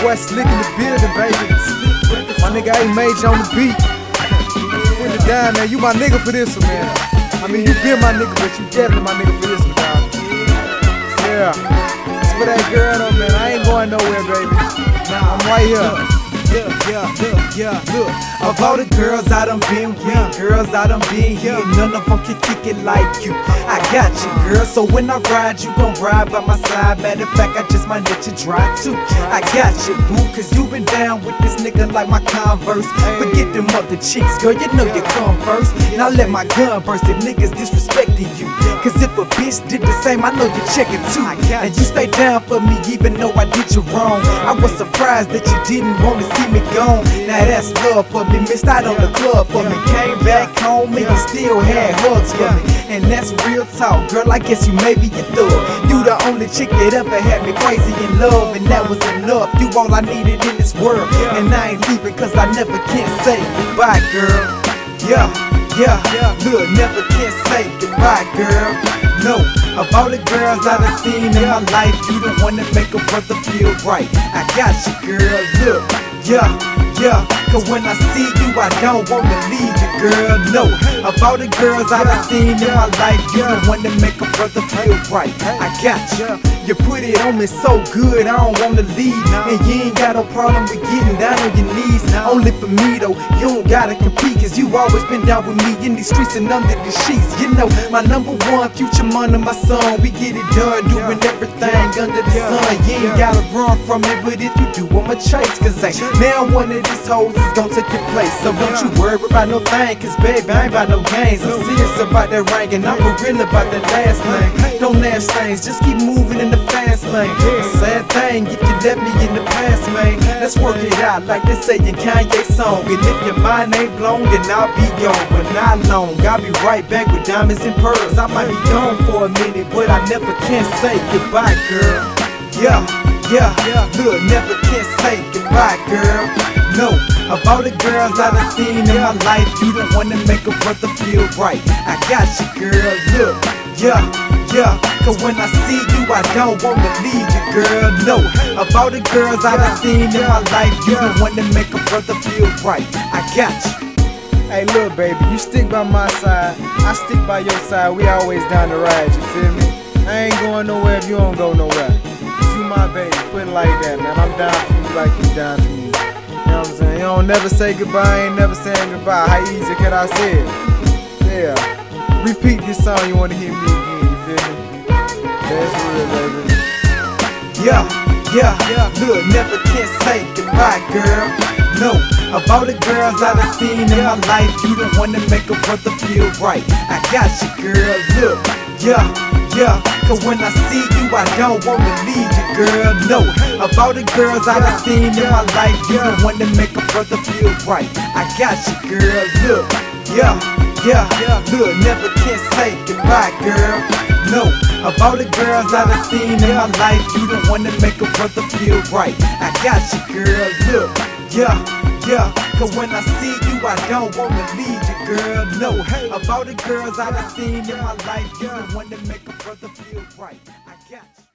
boy Slick in the building, baby. My nigga A Major on the beat. Put it down, man. You my nigga for this one, man. I mean, you been my nigga, but you definitely my nigga for this one, dog. Yeah. It's for that girl, though, man. I ain't going nowhere, baby. I'm right here. Look, of all the girls I done been with, girls I done been here, none of them can kick it like you. I got you, girl, so when I ride, you gon' ride by my side. Matter of fact, I just might let you drive too. I got you, boo, cause you been down with this nigga like my Converse. Forget them other chicks, girl, you know you come first. Now let my gun burst if niggas disrespecting you. Cause if a bitch did the same, I know you check it too. And you stay down for me even though I did you wrong. I was surprised that you didn't wanna see me gone. Now that's love for me, missed out on the club for me. Came back home and you still had hugs for me. And that's real talk, girl, I guess you maybe a thug. You the only chick that ever had me crazy in love, and that was enough. You all I needed in this world, and I ain't leaving cause I never can say goodbye, girl. Look, never can say goodbye, girl. No, of all the girls I done seen in my life, you the one that make a brother feel right. I got you, girl, look, cause when I see you, I don't wanna leave you, girl, no. Of all the girls I done seen in my life, you the one that make a brother feel right. I got you. You put it on me so good, I don't wanna leave. And you ain't got no problem with getting down on your knees. Only for me though, you don't gotta compete, cause you always been down with me in these streets and under the sheets. You know, my number one, future money, my son. We get it done, doing everything under the sun. You ain't gotta run from it, but if you do, I'ma chase. Cause now one of these hoes is gon' take your place. So don't you worry about no thing, cause baby, I ain't about no games. I'm serious about that rank, and I'm for real about that last name. Don't ask things, just keep moving in the fast lane. Sad thing if you left me in the past, man. Let's work it out like they say in Kanye's song. And if your mind ain't blown, then I'll be gone, but not long. I'll be right back with diamonds and pearls. I might be gone for a minute, but I never can say goodbye, girl. Look, never can say goodbye, girl. No, of all the girls I done seen in my life, you the one that make a brother feel right. I got you, girl, look, cause when I see you, I don't wanna leave you, girl, no. Of all the girls I done seen in my life, you the one that make a brother feel right. I got you. Hey, look, baby, you stick by my side, I stick by your side. We always down the ride, you feel me? I ain't going nowhere if you don't go nowhere. You my baby, put it like that, man. I'm down for you like you down for me. You know what I'm saying? You don't never say goodbye, I ain't never saying goodbye. How easy can I say it? Yeah. Repeat this song, you wanna hear me again, you feel me? That's real, baby. Look, never can say goodbye, girl. No, of all the girls I done seen in my life, you the one that make a brother feel right. I got you, girl, look, cause when I see you, I don't wanna leave you, girl, no. Of all the girls I done seen in my life, you the one that make a brother feel right. I got you, girl, look, look, never can say goodbye, girl. No, of all the girls I done seen in my life, you the one that make a brother feel right. I got you, girl, look, cause when I see you, I don't wanna leave you, girl, no. Of all the girls I done seen in my life, you the one that make a brother feel right. I got you.